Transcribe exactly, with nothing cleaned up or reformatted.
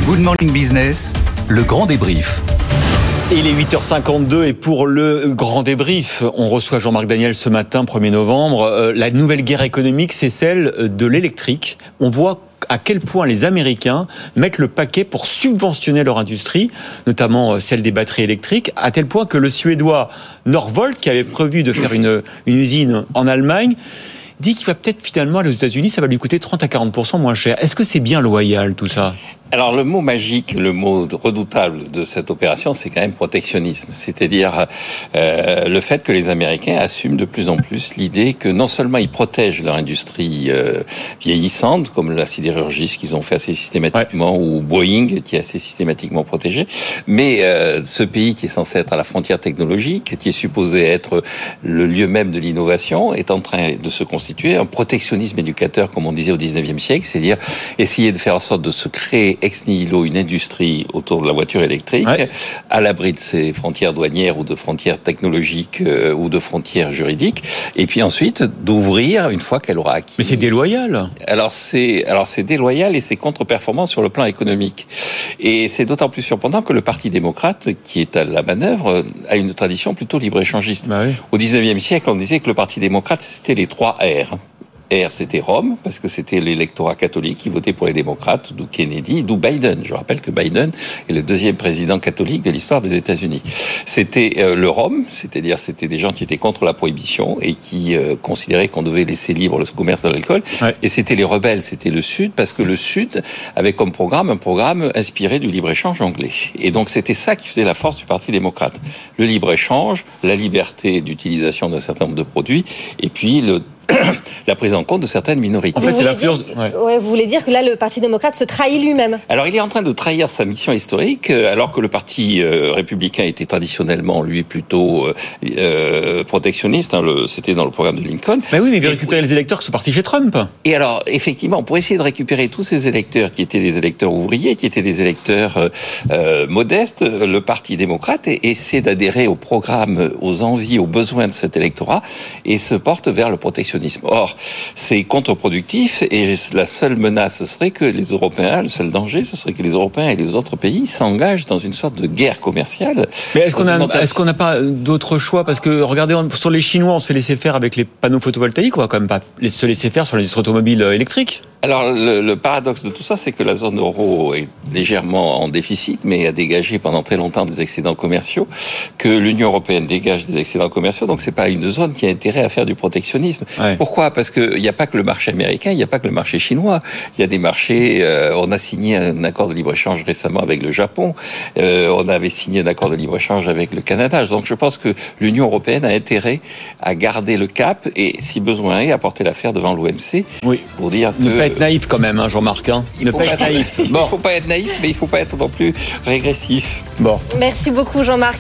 Good Morning Business, le grand débrief. Il est huit heures cinquante-deux et pour le grand débrief, on reçoit Jean-Marc Daniel ce matin, premier novembre. Euh, la nouvelle guerre économique, c'est celle de l'électrique. On voit à quel point les Américains mettent le paquet pour subventionner leur industrie, notamment celle des batteries électriques, à tel point que le Suédois Northvolt, qui avait prévu de faire une, une usine en Allemagne, dit qu'il va peut-être finalement aller aux États-Unis, ça va lui coûter trente à quarante pour cent moins cher. Est-ce que c'est bien loyal tout ça ? Alors le mot magique, le mot redoutable de cette opération, c'est quand même protectionnisme. C'est-à-dire euh, le fait que les Américains assument de plus en plus l'idée que non seulement ils protègent leur industrie euh, vieillissante, comme la sidérurgie, ce qu'ils ont fait assez systématiquement, ouais. ou Boeing, qui est assez systématiquement protégé, mais euh, ce pays qui est censé être à la frontière technologique, qui est supposé être le lieu même de l'innovation, est en train de se constituer un protectionnisme éducateur, comme on disait au dix-neuvième siècle, c'est-à-dire essayer de faire en sorte de se créer ex nihilo une industrie autour de la voiture électrique, ouais. à l'abri de ses frontières douanières ou de frontières technologiques euh, ou de frontières juridiques, et puis ensuite d'ouvrir une fois qu'elle aura acquis. Mais c'est déloyal. Alors c'est alors c'est déloyal et c'est contre-performant sur le plan économique. Et c'est d'autant plus surprenant que le Parti démocrate, qui est à la manœuvre, a une tradition plutôt libre-échangiste. Bah oui. Au dix-neuvième siècle, on disait que le Parti démocrate, c'était les trois R. R, c'était Rome, parce que c'était l'électorat catholique qui votait pour les démocrates, d'où Kennedy, d'où Biden. Je rappelle que Biden est le deuxième président catholique de l'histoire des États-Unis. C'était euh, le Rome, c'est-à-dire c'était des gens qui étaient contre la prohibition et qui euh, considéraient qu'on devait laisser libre le commerce de l'alcool. Ouais. Et c'était les rebelles, c'était le Sud, parce que le Sud avait comme programme un programme inspiré du libre-échange anglais. Et donc c'était ça qui faisait la force du Parti démocrate. Le libre-échange, la liberté d'utilisation d'un certain nombre de produits, et puis le la prise en compte de certaines minorités. En fait, c'est l'influence. Ouais. Ouais, vous voulez dire que là, le Parti démocrate se trahit lui-même ? Alors, il est en train de trahir sa mission historique, alors que le Parti euh, républicain était traditionnellement, lui, plutôt euh, protectionniste. Hein, le, c'était dans le programme de Lincoln. Mais oui, mais il veut récupérer les électeurs qui sont partis chez Trump. Et alors, effectivement, pour essayer de récupérer tous ces électeurs qui étaient des électeurs ouvriers, qui étaient des électeurs euh, euh, modestes, le Parti démocrate essaie d'adhérer au programme, aux envies, aux besoins de cet électorat et se porte vers le protectionnisme. Or, c'est contre-productif et la seule menace, ce serait que les Européens, le seul danger, ce serait que les Européens et les autres pays s'engagent dans une sorte de guerre commerciale. Mais est-ce qu'on a, est-ce qu'on n'a pas d'autre choix ? Parce que, regardez, sur les Chinois, on s'est laissé faire avec les panneaux photovoltaïques, on va quand même pas se laisser faire sur l'industrie automobile électrique. Alors, le, le paradoxe de tout ça, c'est que la zone euro est légèrement en déficit, mais a dégagé pendant très longtemps des excédents commerciaux, que l'Union européenne dégage des excédents commerciaux, donc c'est pas une zone qui a intérêt à faire du protectionnisme. Ouais. Pourquoi ? Parce qu'il n'y a pas que le marché américain, il n'y a pas que le marché chinois. Il y a des marchés, euh, on a signé un accord de libre-échange récemment avec le Japon, euh, on avait signé un accord de libre-échange avec le Canada. Donc je pense que l'Union européenne a intérêt à garder le cap et, si besoin est, à porter l'affaire devant l'O M C oui. pour dire que... Ne pas être naïf quand même, hein, Jean-Marc. Hein. Il ne faut pas être naïf. Il ne faut pas être naïf, mais il ne faut pas être non plus régressif. Bon. Merci beaucoup, Jean-Marc.